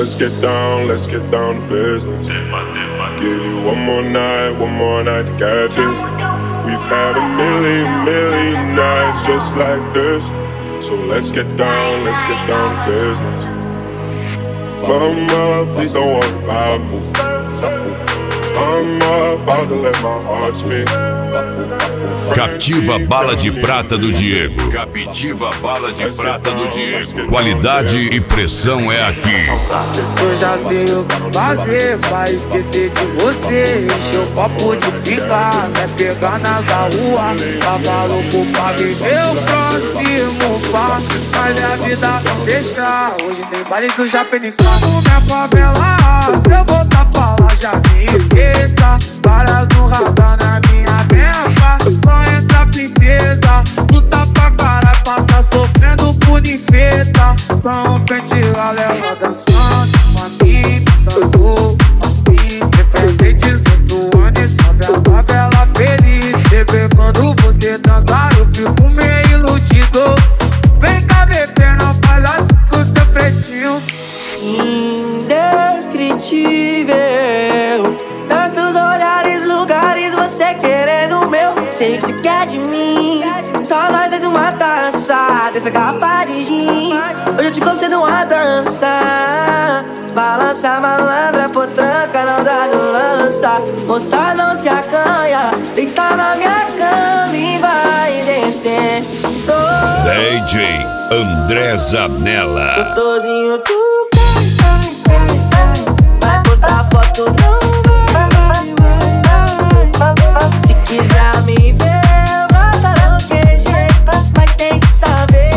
let's get down to business. Give you one more night to get this. We've had a million nights just like this. So let's get down to business. Mama, please don't worry about me. I'm about to let my heart speak. Captiva Bala de Prata do Diego. Captiva Bala de Prata do Diego. Qualidade e pressão é aqui. Eu já sei o que fazer pra esquecer de você. Encher o copo de pica, né? Pegar nas da rua. Tava louco pra viver o próximo passo. Mas a vida não deixa. Hoje tem baile do Japenicá. Minha favela, se eu voltar pra lá já me esqueça. Várias no radar na minha benfa. Só entra princesa. Luta pra caralho pra tá sofrendo por infeta. Só um pente lá leva dançando. Mami, dando assim. Represei 18 anos e sobe a favela feliz. Bebê, quando você dançar eu fico meio iludido. Vem cá beber, não faz assim com o seu pretinho. Indescritível, tantos olhares, lugares, você querendo o meu. Sei que você quer de mim, só nós dois uma taça dessa garrafa de gin. Hoje eu te concedo uma dança. Balança malandra, potranca, não dá no lança. Moça, não se acanha, deita na minha cama e vai descer. DJ André Zanella. Gostosinho tu vai postar foto, não vai. Se quiser me ver, brota no QG, mas tem que saber.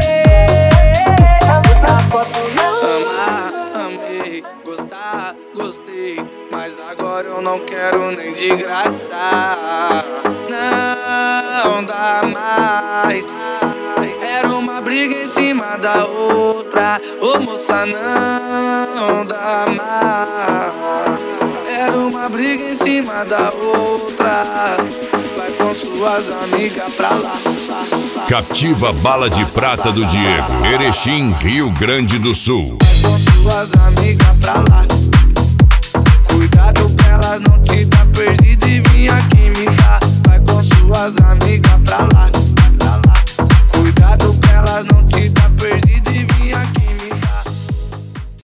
Postar foto, não. Amar, amei, gostar, gostei, mas agora eu não quero nem de graça. Não dá mais. Era uma briga em cima da outra. Ô moça, não dá mais. Era uma briga em cima da outra. Vai com suas amigas pra lá. Captiva Bala de Prata do Diego. Erechim, Rio Grande do Sul. Vai com suas amigas pra lá. Cuidado